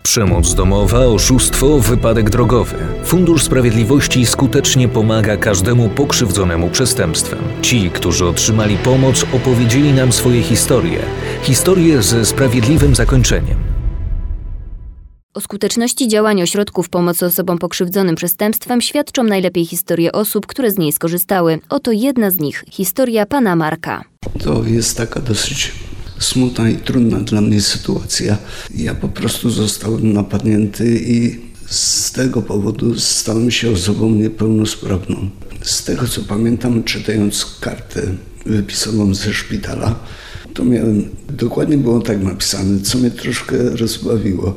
Przemoc domowa, oszustwo, wypadek drogowy. Fundusz Sprawiedliwości skutecznie pomaga każdemu pokrzywdzonemu przestępstwem. Ci, którzy otrzymali pomoc, opowiedzieli nam swoje historie. Historie ze sprawiedliwym zakończeniem. O skuteczności działań ośrodków pomocy osobom pokrzywdzonym przestępstwem świadczą najlepiej historie osób, które z niej skorzystały. Oto jedna z nich, historia pana Marka. To jest taka dosyć smutna i trudna dla mnie sytuacja. Ja po prostu zostałem napadnięty i z tego powodu stałem się osobą niepełnosprawną. Z tego co pamiętam, czytając kartę wypisaną ze szpitala, to dokładnie było tak napisane, co mnie troszkę rozbawiło.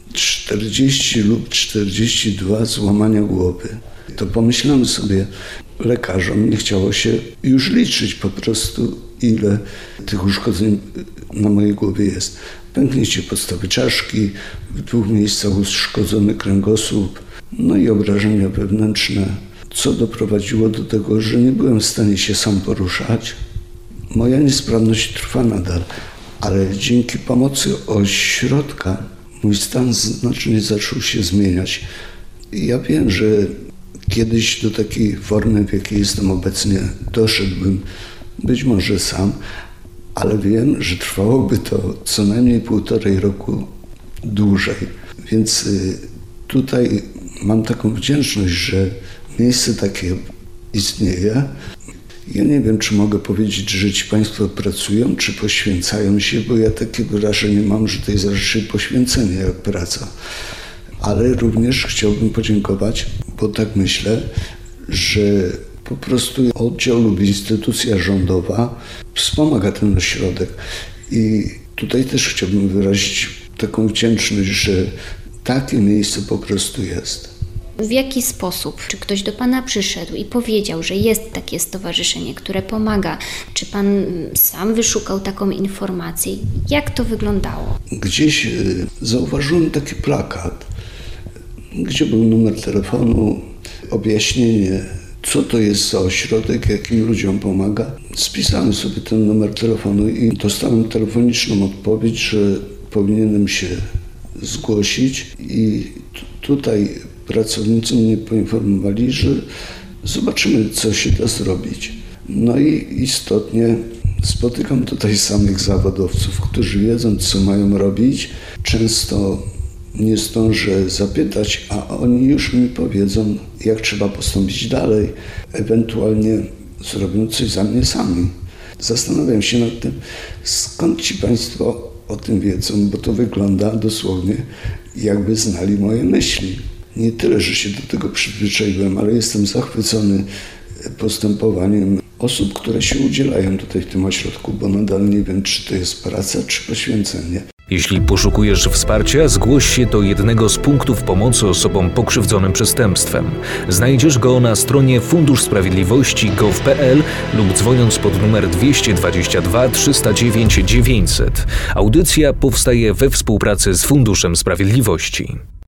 40 lub 42 złamania głowy. To pomyślałem sobie, lekarzom nie chciało się już liczyć po prostu, ile tych uszkodzeń na mojej głowie jest. Pęknięcie podstawy czaszki, w 2 miejscach uszkodzony kręgosłup, no i obrażenia wewnętrzne, co doprowadziło do tego, że nie byłem w stanie się sam poruszać. Moja niesprawność trwa nadal, ale dzięki pomocy ośrodka mój stan znacznie zaczął się zmieniać. Ja wiem, że kiedyś do takiej formy, w jakiej jestem obecnie, doszedłbym być może sam, ale wiem, że trwałoby to co najmniej 1,5 roku dłużej. Więc tutaj mam taką wdzięczność, że miejsce takie istnieje. Ja nie wiem, czy mogę powiedzieć, że ci państwo pracują, czy poświęcają się, bo ja takie wrażenie mam, że to jest raczej poświęcenie jak praca. Ale również chciałbym podziękować, bo tak myślę, że po prostu oddział lub instytucja rządowa wspomaga ten ośrodek. I tutaj też chciałbym wyrazić taką wdzięczność, że takie miejsce po prostu jest. W jaki sposób? Czy ktoś do pana przyszedł i powiedział, że jest takie stowarzyszenie, które pomaga? Czy pan sam wyszukał taką informację? Jak to wyglądało? Gdzieś zauważyłem taki plakat, gdzie był numer telefonu, objaśnienie, co to jest za ośrodek, jakim ludziom pomaga. Spisałem sobie ten numer telefonu i dostałem telefoniczną odpowiedź, że powinienem się zgłosić i tutaj pracownicy mnie poinformowali, że zobaczymy, co się da zrobić. No i istotnie spotykam tutaj samych zawodowców, którzy wiedzą, co mają robić. Często nie zdążę zapytać, a oni już mi powiedzą, jak trzeba postąpić dalej. Ewentualnie zrobią coś za mnie sami. Zastanawiam się nad tym, skąd ci państwo o tym wiedzą, bo to wygląda dosłownie, jakby znali moje myśli. Nie tyle, że się do tego przyzwyczaiłem, ale jestem zachwycony postępowaniem osób, które się udzielają tutaj w tym ośrodku, bo nadal nie wiem, czy to jest praca, czy poświęcenie. Jeśli poszukujesz wsparcia, zgłoś się do jednego z punktów pomocy osobom pokrzywdzonym przestępstwem. Znajdziesz go na stronie funduszsprawiedliwości.gov.pl lub dzwoniąc pod numer 222 309 900. Audycja powstaje we współpracy z Funduszem Sprawiedliwości.